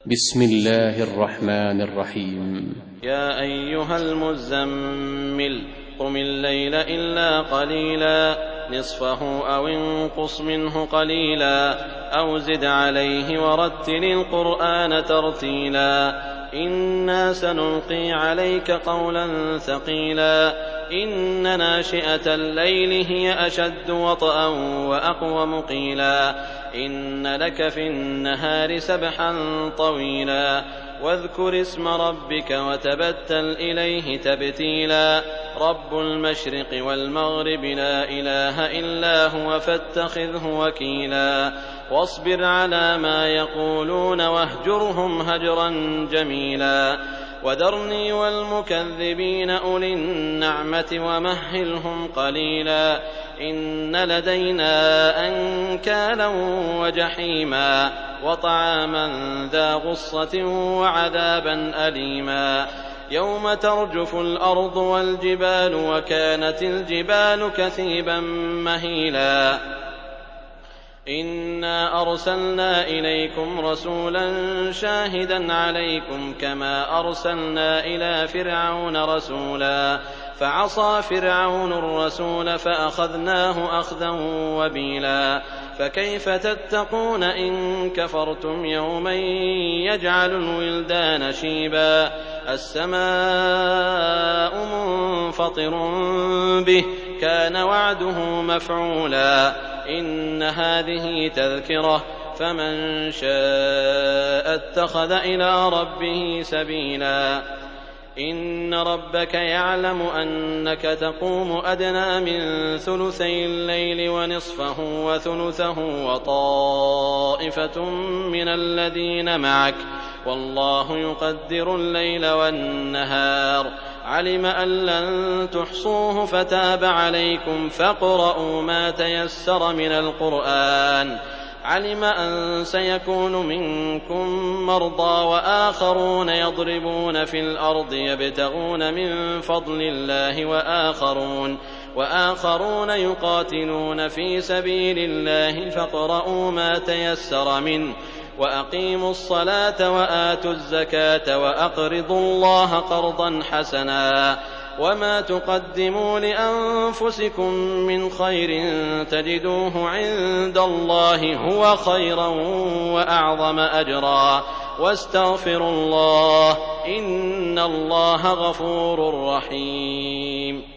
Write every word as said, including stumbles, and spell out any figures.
بسم الله الرحمن الرحيم. يا أيها المزمل قم الليل إلا قليلا نصفه أو انقص منه قليلا أو زد عليه ورتل القرآن ترتيلا إنا سنلقي عليك قولا ثقيلا إن ناشئة الليل هي أشد وطئا وأقوم قيلا إن لك في النهار سبحا طويلا واذكر اسم ربك وتبتل إليه تبتيلا رب المشرق والمغرب لا إله إلا هو فاتخذه وكيلا واصبر على ما يقولون واهجرهم هجرا جميلا وذرني والمكذبين أولي النعمة ومهلهم قليلا إن لدينا أنكالا وجحيما وطعاما ذا غصة وعذابا أليما يوم ترجف الأرض والجبال وكانت الجبال كثيبا مهيلا إنا أرسلنا إليكم رسولا شاهدا عليكم كما أرسلنا إلى فرعون رسولا فعصى فرعون الرسول فأخذناه أخذا وبيلا فكيف تتقون إن كفرتم يوما يجعل الولدان شيبا السماء منفطر به كان وعده مفعولا إن هذه تذكرة فمن شاء اتخذ إلى ربه سبيلا إن ربك يعلم أنك تقوم أدنى من ثلثي الليل ونصفه وثلثه وطائفة من الذين معك والله يقدر الليل والنهار علم أن لن تحصوه فتاب عليكم فاقرؤوا ما تيسر من القرآن علم أن سيكون منكم مرضى وآخرون يضربون في الأرض يبتغون من فضل الله وآخرون, وآخرون يقاتلون في سبيل الله فاقرؤوا ما تيسر منه وأقيموا الصلاة وآتوا الزكاة وأقرضوا الله قرضا حسنا وما تقدموا لأنفسكم من خير تجدوه عند الله هو خيرا وأعظم أجرا واستغفروا الله إن الله غفور رحيم.